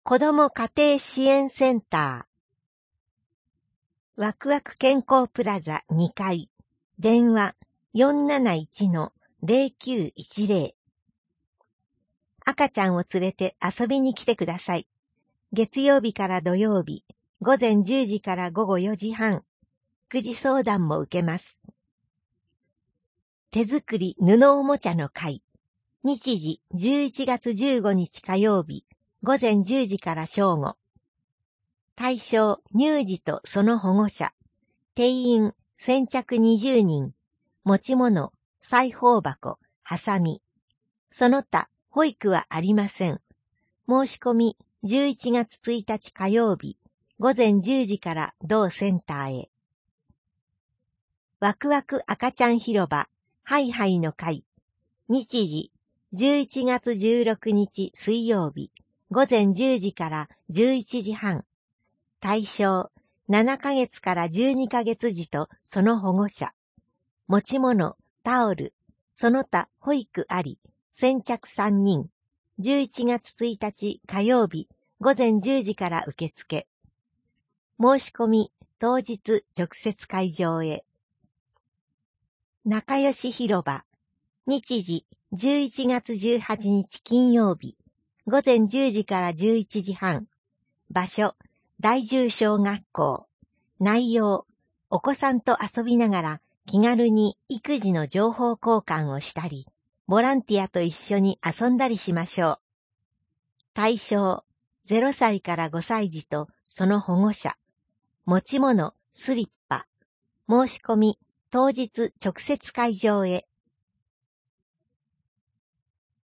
子ども家庭支援センター。ワクワク健康プラザ2階。電話 471-0910。赤ちゃんを連れて遊びに来てください。月曜日から土曜日、午前10時から午後4時半。育児相談も受けます。手作り布おもちゃの会。日時11月15日火曜日、午前10時から正午。対象、乳児とその保護者。定員、先着20人。持ち物、裁縫箱、ハサミ。その他、保育はありません。申し込み、11月1日火曜日、午前10時から同センターへ。ワクワク赤ちゃん広場、ハイハイの会。日時、11月16日水曜日、午前10時から11時半。対象、7ヶ月から12ヶ月児とその保護者。持ち物、タオル、その他保育あり、先着3人。11月1日火曜日、午前10時から受付。申し込み、当日直接会場へ。仲良し広場。日時、11月18日金曜日、午前10時から11時半。場所、第10小学校。内容、お子さんと遊びながら気軽に育児の情報交換をしたり、ボランティアと一緒に遊んだりしましょう。対象、0歳から5歳児とその保護者。持ち物、スリッパ。申し込み、当日直接会場へ。